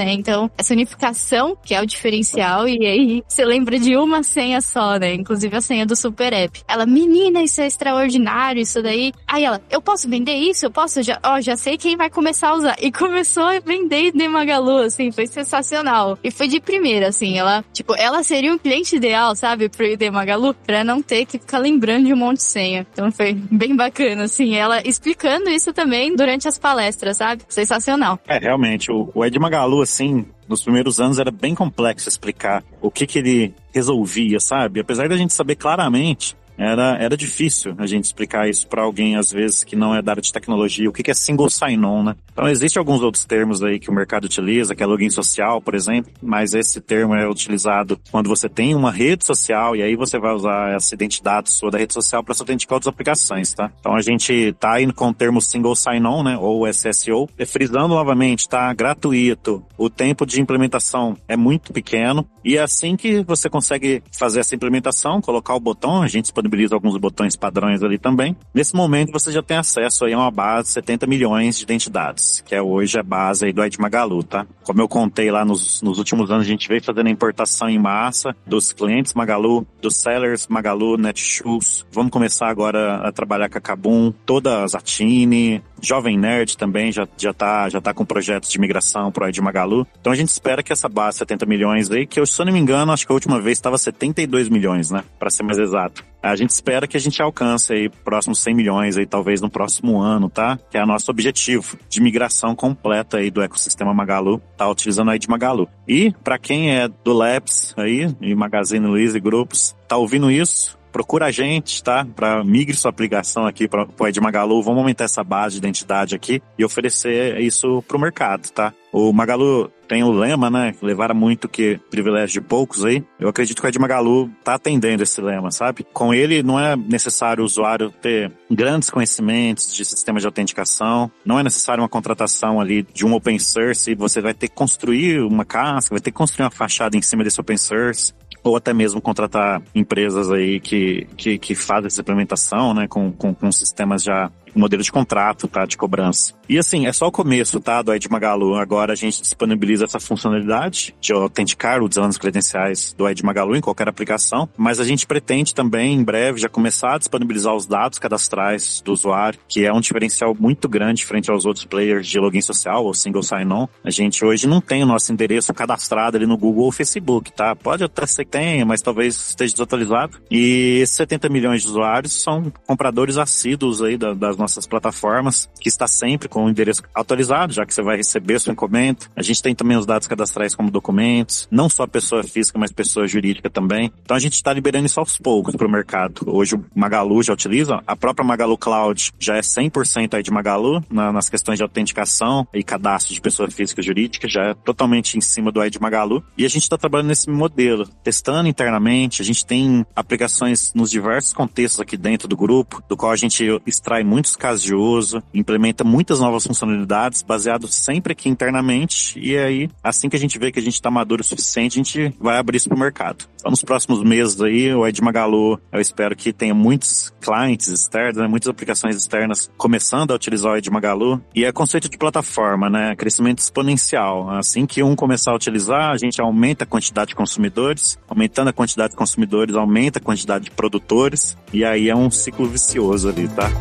né? Então, essa unificação que é o diferencial, e aí você lembra de uma senha só, né? Inclusive a senha do Super App. Ela, menina, isso é extraordinário, isso daí. Aí ela, eu posso vender isso? Eu posso? Já, ó, já sei quem vai começar a usar. E começou a vender I D Magalu, assim, foi sensacional. E foi de primeira, assim, ela, tipo, ela seria um cliente ideal, sabe, pro I D Magalu, pra não ter que ficar lembrando de um monte de senha. Então foi bem bacana, assim, ela explicando isso também durante as palestras, sabe? Sensacional. É, realmente, o, o I D Magalu, assim, nos primeiros anos era bem complexo explicar o que que ele resolvia, sabe? Apesar da gente saber claramente, Era, era difícil a gente explicar isso para alguém, às vezes, que não é da área de tecnologia, o que, que é single sign-on, né? Então, existem alguns outros termos aí que o mercado utiliza, que é login social, por exemplo, mas esse termo é utilizado quando você tem uma rede social e aí você vai usar essa identidade sua da rede social para se autenticar outras aplicações, tá? Então, a gente tá indo com o termo single sign-on, né? Ou S S O. E frisando novamente, tá? Gratuito. O tempo de implementação é muito pequeno e é assim que você consegue fazer essa implementação, colocar o botão, a gente disponibiliza alguns botões padrões ali também. Nesse momento você já tem acesso aí a uma base de setenta milhões de identidades, que é hoje a base aí do I D Magalu, tá? Como eu contei lá nos, nos últimos anos, a gente veio fazendo a importação em massa dos clientes Magalu, dos sellers Magalu, Netshoes. Vamos começar agora a trabalhar com a Kabum, toda a Zatini, Jovem Nerd também já, já, tá, já tá com projetos de migração pro I D Magalu. Então a gente espera que essa base setenta milhões aí, que eu, se eu não me engano, acho que a última vez estava setenta e dois milhões, né? Para ser mais exato. A gente espera que a gente alcance aí próximos cem milhões aí, talvez no próximo ano, tá? Que é o nosso objetivo de migração completa aí do ecossistema Magalu, tá utilizando o I D Magalu. E para quem é do Labs aí, e Magazine Luiza e grupos, tá ouvindo isso, procura a gente, tá? Para migre sua aplicação aqui para o I D Magalu. Vamos aumentar essa base de identidade aqui e oferecer isso pro mercado, tá? O Magalu tem o lema, né? Levar muito que privilégio de poucos aí. Eu acredito que o I D Magalu tá atendendo esse lema, sabe? Com ele não é necessário o usuário ter grandes conhecimentos de sistema de autenticação. Não é necessário uma contratação ali de um open source. Você vai ter que construir uma casca, vai ter que construir uma fachada em cima desse open source. Ou até mesmo contratar empresas aí que, que, que fazem essa implementação, né, com, com, com sistemas já, um modelo de contrato, tá, de cobrança. E assim, é só o começo, tá, do I D Magalu. Agora a gente disponibiliza essa funcionalidade de autenticar usando as credenciais do I D Magalu em qualquer aplicação, mas a gente pretende também, em breve, já começar a disponibilizar os dados cadastrais do usuário, que é um diferencial muito grande frente aos outros players de login social ou single sign-on. A gente hoje não tem o nosso endereço cadastrado ali no Google ou Facebook, tá? Pode até ser que tenha, mas talvez esteja desatualizado. E esses setenta milhões de usuários são compradores assíduos aí da, das nossas plataformas, que está sempre com o endereço atualizado, já que você vai receber sua encomenda. A gente tem também os dados cadastrais como documentos, não só pessoa física, mas pessoa jurídica também. Então a gente está liberando isso aos poucos para o mercado. Hoje o Magalu já utiliza, a própria Magalu Cloud já é cem por cento aí de Magalu, na, nas questões de autenticação e cadastro de pessoa física e jurídica, já é totalmente em cima do I D Magalu. E a gente está trabalhando nesse modelo, testando internamente. A gente tem aplicações nos diversos contextos aqui dentro do grupo, do qual a gente extrai muitos casos de uso, implementa muitas novas funcionalidades, baseado sempre aqui internamente, e aí, assim que a gente vê que a gente está maduro o suficiente, a gente vai abrir isso para o mercado. Então, nos próximos meses aí, o I D Magalu, eu espero que tenha muitos clientes externos, né, muitas aplicações externas começando a utilizar o I D Magalu, e é conceito de plataforma, né, crescimento exponencial. Assim que um começar a utilizar, a gente aumenta a quantidade de consumidores, aumentando a quantidade de consumidores, aumenta a quantidade de produtores, e aí é um ciclo vicioso ali, tá?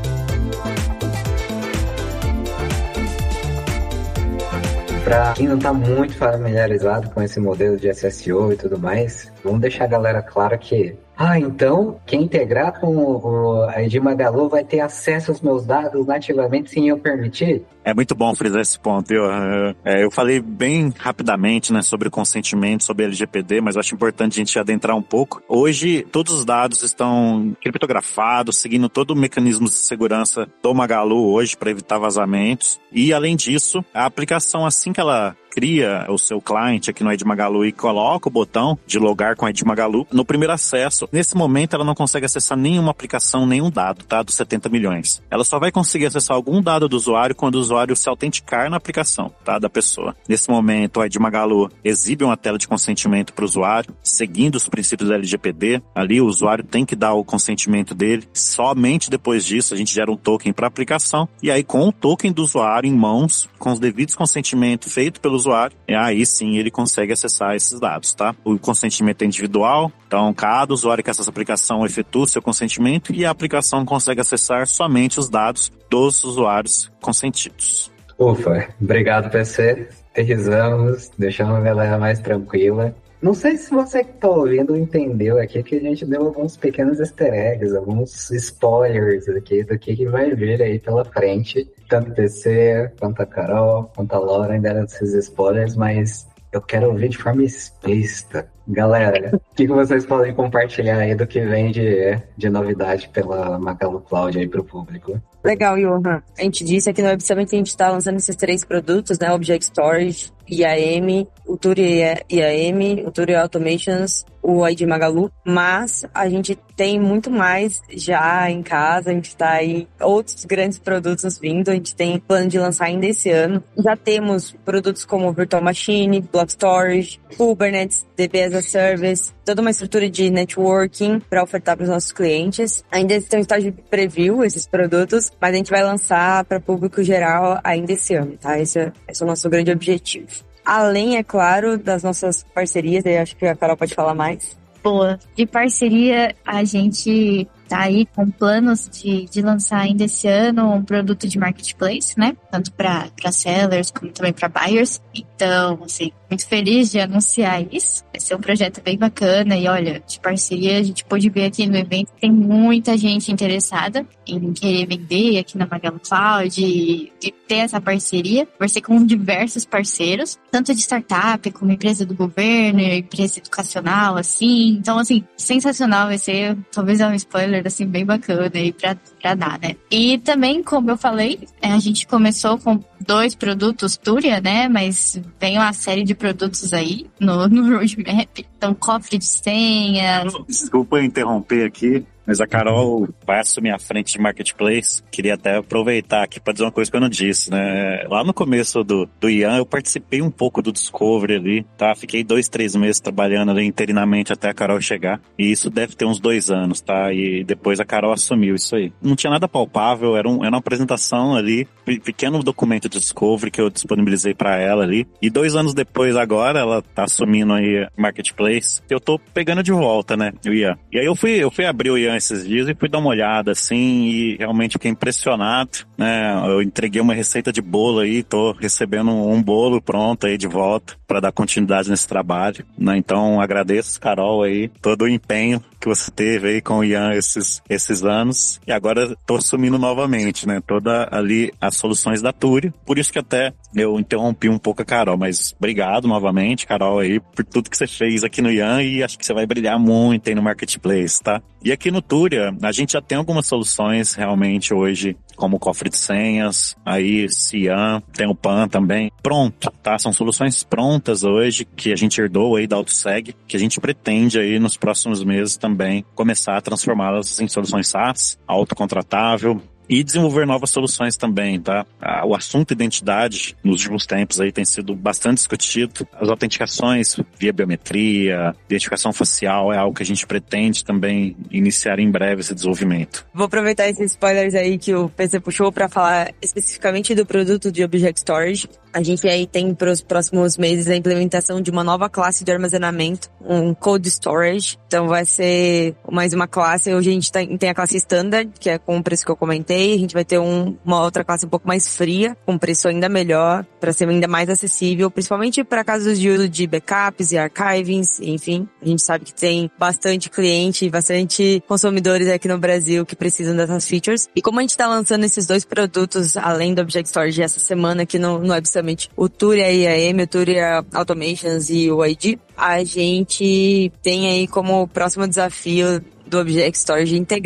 Para quem não está muito familiarizado com esse modelo de S S O e tudo mais, vamos deixar a galera clara que, ah, então, quem integrar com o I D Magalu vai ter acesso aos meus dados nativamente sem eu permitir? É muito bom frisar esse ponto. Eu, é, eu falei bem rapidamente, né, sobre consentimento, sobre L G P D, mas eu acho importante a gente adentrar um pouco. Hoje, todos os dados estão criptografados, seguindo todo o mecanismo de segurança do Magalu hoje para evitar vazamentos. E, além disso, a aplicação, assim que ela cria o seu cliente aqui no I D Magalu e coloca o botão de logar com o I D Magalu, no primeiro acesso, nesse momento, ela não consegue acessar nenhuma aplicação, nenhum dado, tá? Dos setenta milhões. Ela só vai conseguir acessar algum dado do usuário quando o usuário se autenticar na aplicação, tá? Da pessoa. Nesse momento, a I D Magalu exibe uma tela de consentimento para o usuário, seguindo os princípios do L G P D. Ali, o usuário tem que dar o consentimento dele. Somente depois disso, a gente gera um token para a aplicação. E aí, com o token do usuário em mãos, com os devidos consentimentos feitos pelo usuário, e aí sim ele consegue acessar esses dados, tá? O consentimento é individual, então cada usuário que acessa a aplicação efetua o seu consentimento e a aplicação consegue acessar somente os dados dos usuários consentidos. Ufa, obrigado, P C. Aterrizamos, deixamos a galera mais tranquila. Não sei se você que tá ouvindo entendeu aqui que a gente deu alguns pequenos easter eggs, alguns spoilers aqui do que, que vai vir aí pela frente. Tanto P C, quanto a Carol, quanto a Laura ainda deram esses spoilers, mas eu quero ouvir de forma explícita. Galera, o que, que vocês podem compartilhar aí do que vem de, de novidade pela Magalu Cloud aí pro público? Legal, Johan. A gente disse aqui no Web Summit que a gente está lançando esses três produtos, né? Object Storage, I A M, o Turia I A M, o Turia Automations, o I D Magalu, mas a gente tem muito mais já em casa, a gente tá aí, outros grandes produtos vindo, a gente tem plano de lançar ainda esse ano. Já temos produtos como Virtual Machine, Block Storage, Kubernetes, D B as a Service, toda uma estrutura de networking para ofertar para os nossos clientes. Ainda estão em estágio de preview esses produtos, mas a gente vai lançar para público geral ainda esse ano, tá? Esse é, esse é o nosso grande objetivo. Além, é claro, das nossas parcerias, eu acho que a Carol pode falar mais. Boa. De parceria, a gente tá aí com planos de, de lançar ainda esse ano um produto de marketplace, né? Tanto para sellers como também para buyers. Então, assim, muito feliz de anunciar isso. Vai ser um projeto bem bacana e, olha, de parceria, a gente pôde ver aqui no evento, tem muita gente interessada em querer vender aqui na Magalu Cloud e, e ter essa parceria. Vai ser com diversos parceiros, tanto de startup como empresa do governo, empresa educacional, assim. Então, assim, sensacional. Vai ser, talvez é um spoiler, assim, bem bacana aí pra, pra dar, né? E também, como eu falei, a gente começou com dois produtos Turia, né? Mas vem uma série de produtos aí no, no roadmap. Então, cofre de senha. Desculpa interromper aqui, mas a Carol vai assumir a frente de Marketplace. Queria até aproveitar aqui para dizer uma coisa que eu não disse, né? Lá no começo do, do Ian, eu participei um pouco do Discovery ali, tá? Fiquei dois, três meses trabalhando ali interinamente até a Carol chegar. E isso deve ter uns dois anos, tá? E depois a Carol assumiu isso aí. Não tinha nada palpável, era, um, era uma apresentação ali, pequeno documento de Discovery que eu disponibilizei para ela ali. E dois anos depois, agora, ela tá assumindo aí Marketplace. Eu tô pegando de volta, né? O Ian. E aí eu fui, eu fui abrir o Ian esses dias e fui dar uma olhada, assim, e realmente fiquei impressionado, né? Eu entreguei uma receita de bolo aí, tô recebendo um bolo pronto aí de volta para dar continuidade nesse trabalho, né? Então, agradeço, Carol, aí, todo o empenho que você teve aí com o Ian esses, esses anos, e agora tô assumindo novamente, né? Toda ali as soluções da Turia, por isso que até eu interrompi um pouco a Carol, mas obrigado novamente, Carol, aí, por tudo que você fez aqui no Ian, e acho que você vai brilhar muito aí no Marketplace, tá? E aqui no Turia, a gente já tem algumas soluções realmente hoje, como o cofre de senhas, aí Cian, tem o P A N também, pronto, tá? São soluções prontas hoje, que a gente herdou aí da AutoSeg, que a gente pretende aí nos próximos meses também começar a transformá-las em soluções SaaS, autocontratável, e desenvolver novas soluções também, tá? O assunto identidade, nos últimos tempos aí, tem sido bastante discutido. As autenticações via biometria, identificação facial, é algo que a gente pretende também iniciar em breve esse desenvolvimento. Vou aproveitar esses spoilers aí que o P C puxou para falar especificamente do produto de Object Storage. A gente aí tem para os próximos meses a implementação de uma nova classe de armazenamento, um Cold Storage. Então vai ser mais uma classe. Hoje a gente tem, tem a classe Standard, que é com o preço que eu comentei. A gente vai ter um, uma outra classe um pouco mais fria, com preço ainda melhor, para ser ainda mais acessível, principalmente para casos de uso de backups e archivings, enfim. A gente sabe que tem bastante cliente, bastante consumidores aqui no Brasil que precisam dessas features. E como a gente está lançando esses dois produtos, além do Object Storage, essa semana aqui no, no Web Summit, o Turia I A M, o Turia Automations e o I D, a gente tem aí como próximo desafio do Object Storage integrar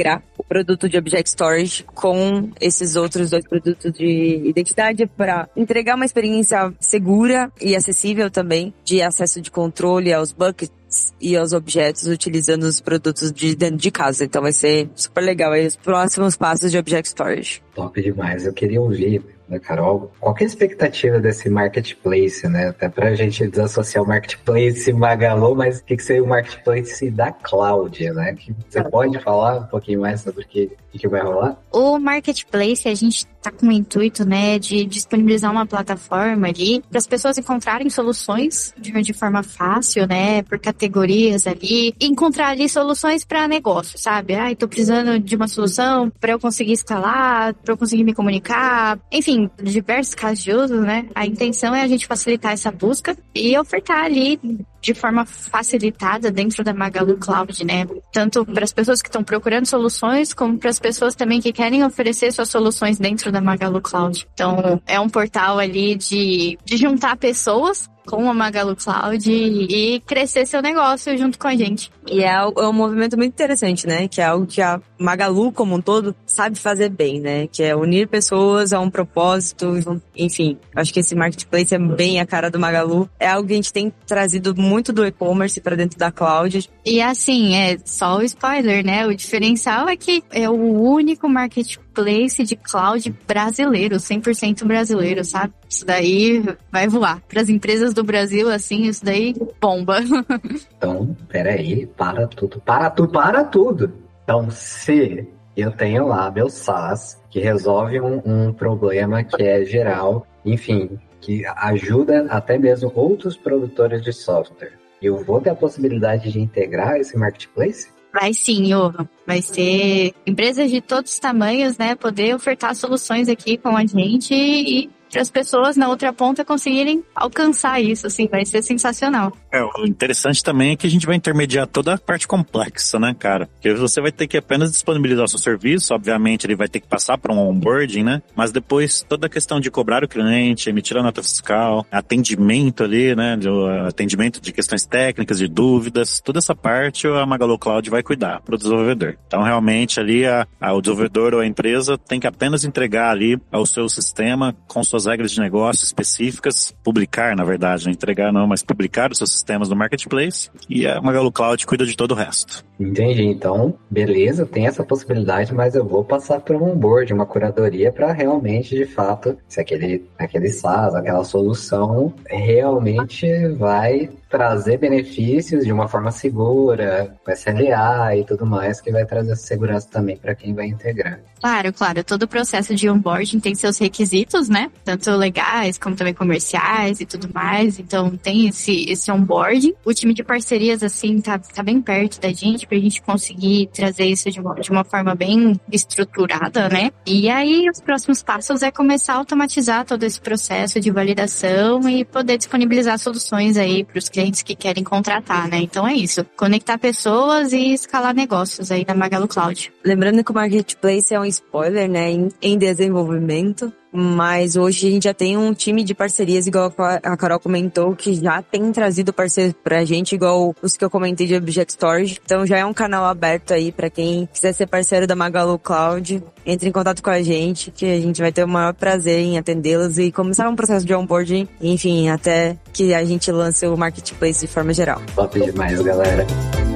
o produto de Object Storage com esses outros dois produtos de identidade para entregar uma experiência segura e acessível também de acesso de controle aos buckets e aos objetos utilizando os produtos de dentro de casa. Então vai ser super legal aí os próximos passos de Object Storage. Top demais. Eu queria ouvir, né, Carol, qual que é a expectativa desse marketplace, né? Até pra gente desassociar o marketplace Magalu, mas o que, que seria o marketplace da cloud, né? Que você pode falar um pouquinho mais sobre o que, que vai rolar? O marketplace, a gente tá com o intuito, né, de disponibilizar uma plataforma ali para as pessoas encontrarem soluções de, de forma fácil, né, por categorias ali, e encontrar ali soluções para negócio, sabe? Ai, tô precisando de uma solução para eu conseguir escalar, para eu conseguir me comunicar, enfim, diversos casos de uso, né? A intenção é a gente facilitar essa busca e ofertar ali de forma facilitada dentro da Magalu Cloud, né? Tanto para as pessoas que estão procurando soluções, como para as pessoas também que querem oferecer suas soluções dentro da Magalu Cloud. Então, é um portal ali de, de juntar pessoas com a Magalu Cloud e, e crescer seu negócio junto com a gente. E é, é um movimento muito interessante, né? Que é algo que a Magalu, como um todo, sabe fazer bem, né? Que é unir pessoas a um propósito, enfim. Acho que esse marketplace é bem a cara do Magalu. É algo que a gente tem trazido muito do e-commerce para dentro da cloud. E assim, é só o spoiler, né? O diferencial é que é o único marketplace de cloud brasileiro, cem por cento brasileiro, sabe? Isso daí vai voar. Para as empresas do Brasil, assim, isso daí bomba. Então, peraí, para tudo, para tudo, para tudo. Então, se eu tenho lá meu SaaS, que resolve um, um problema que é geral, enfim, que ajuda até mesmo outros produtores de software, eu vou ter a possibilidade de integrar esse marketplace? Vai sim, Johan. Vai ser empresas de todos os tamanhos, né? Poder ofertar soluções aqui com a gente e para as pessoas na outra ponta conseguirem alcançar isso, assim, vai ser sensacional. É, o interessante também é que a gente vai intermediar toda a parte complexa, né, cara? Porque você vai ter que apenas disponibilizar o seu serviço, obviamente ele vai ter que passar por um onboarding, né? Mas depois toda a questão de cobrar o cliente, emitir a nota fiscal, atendimento ali, né? Atendimento de questões técnicas, de dúvidas, toda essa parte a Magalu Cloud vai cuidar para o desenvolvedor. Então realmente ali a, a, o desenvolvedor ou a empresa tem que apenas entregar ali ao seu sistema com suas regras de negócio específicas, publicar, na verdade, não entregar não, mas publicar os seus sistemas no marketplace e a Magalu Cloud cuida de todo o resto. Entendi, então, beleza, tem essa possibilidade, mas eu vou passar por um onboard, uma curadoria para realmente, de fato, se aquele, aquele SaaS, aquela solução realmente vai trazer benefícios de uma forma segura, com S L A e tudo mais, que vai trazer segurança também para quem vai integrar. Claro, claro. Todo o processo de onboarding tem seus requisitos, né? Tanto legais como também comerciais e tudo mais. Então, tem esse, esse onboarding. O time de parcerias, assim, tá, tá bem perto da gente pra gente conseguir trazer isso de uma, de uma forma bem estruturada, né? E aí, os próximos passos é começar a automatizar todo esse processo de validação e poder disponibilizar soluções aí pros clientes que querem contratar, né? Então é isso. Conectar pessoas e escalar negócios aí na Magalu Cloud. Lembrando que o Marketplace é um spoiler, né? Em, em desenvolvimento. Mas hoje a gente já tem um time de parcerias, igual a Carol comentou, que já tem trazido parceiros pra gente, igual os que eu comentei de Object Storage. Então já é um canal aberto aí pra quem quiser ser parceiro da Magalu Cloud. Entre em contato com a gente, que a gente vai ter o maior prazer em atendê-los e começar um processo de onboarding, enfim, até que a gente lance o Marketplace de forma geral. Top demais, galera.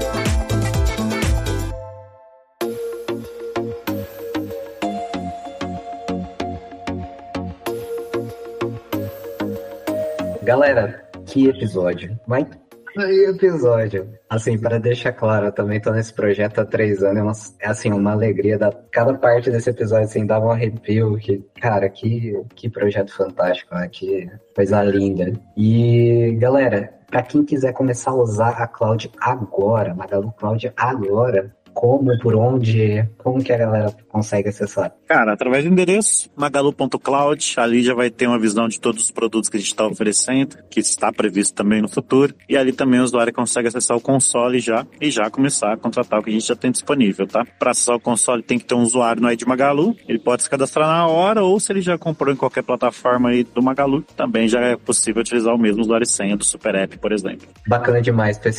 Galera, que episódio. Mas que episódio. Assim, para deixar claro, eu também tô nesse projeto há três anos. É assim, uma alegria. Da, cada parte desse episódio, assim, dava um arrepio. Que, cara, que, que projeto fantástico, né? Que coisa linda. E, galera, para quem quiser começar a usar a Cloud agora, Magalu Cloud agora, como, por onde, como que a galera consegue acessar? Cara, através do endereço magalu ponto cloud, ali já vai ter uma visão de todos os produtos que a gente está oferecendo, que está previsto também no futuro, e ali também o usuário consegue acessar o console já, e já começar a contratar o que a gente já tem disponível, tá? Para acessar o console tem que ter um usuário no I D Magalu, ele pode se cadastrar na hora, ou se ele já comprou em qualquer plataforma aí do Magalu, também já é possível utilizar o mesmo usuário e senha do Super App, por exemplo. Bacana demais, P C.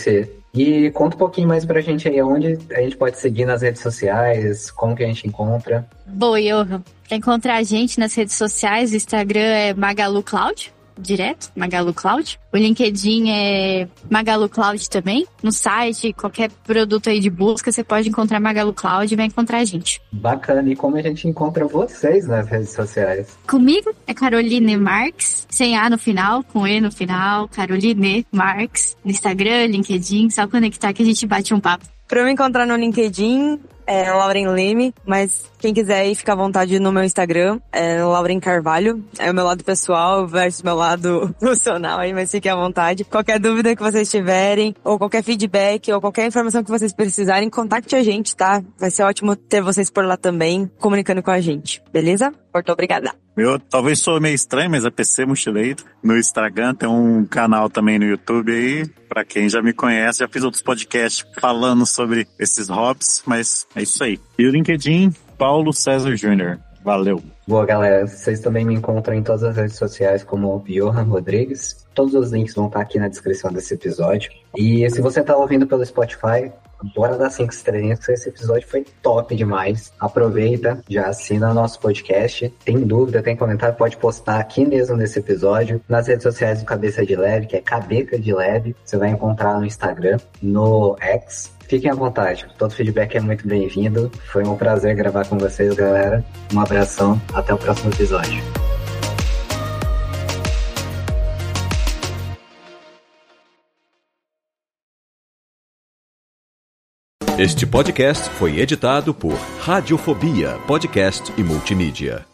E conta um pouquinho mais pra gente aí, onde a gente pode seguir nas redes sociais, como que a gente encontra. Boa, Johan. Pra encontrar a gente nas redes sociais, o Instagram é Magalu Cloud, direto, Magalu Cloud. O LinkedIn é Magalu Cloud também. No site, qualquer produto aí de busca, você pode encontrar Magalu Cloud e vai encontrar a gente. Bacana. E como a gente encontra vocês nas redes sociais? Comigo é Caroline Marques, sem A no final, com E no final, Caroline Marques, no Instagram, LinkedIn, só conectar que a gente bate um papo. Pra me encontrar no LinkedIn, é Lauren Leme, mas quem quiser aí fica à vontade no meu Instagram, é Lauren Carvalho, é o meu lado pessoal versus meu lado profissional aí, mas fiquem à vontade. Qualquer dúvida que vocês tiverem, ou qualquer feedback, ou qualquer informação que vocês precisarem, contacte a gente, tá? Vai ser ótimo ter vocês por lá também, comunicando com a gente, beleza? Muito obrigada. Eu talvez sou meio estranho, mas é P C Mochileiro. No Instagram tem um canal também no YouTube aí. Pra quem já me conhece, já fiz outros podcasts falando sobre esses hobbies, mas é isso aí. E o LinkedIn, Paulo César Júnior Valeu. Boa, galera. Vocês também me encontram em todas as redes sociais como Johan Rodrigues. Todos os links vão estar aqui na descrição desse episódio. E se você está ouvindo pelo Spotify, bora dar cinco estrelinhas, porque esse episódio foi top demais. Aproveita, já assina nosso podcast. Tem dúvida, tem comentário, pode postar aqui mesmo nesse episódio. Nas redes sociais do Cabeça de Leve, que é Cabeca de Leve. Você vai encontrar no Instagram, no X. Fiquem à vontade, todo feedback é muito bem-vindo. Foi um prazer gravar com vocês, galera. Um abração, até o próximo episódio. Este podcast foi editado por Radiofobia, podcast e multimídia.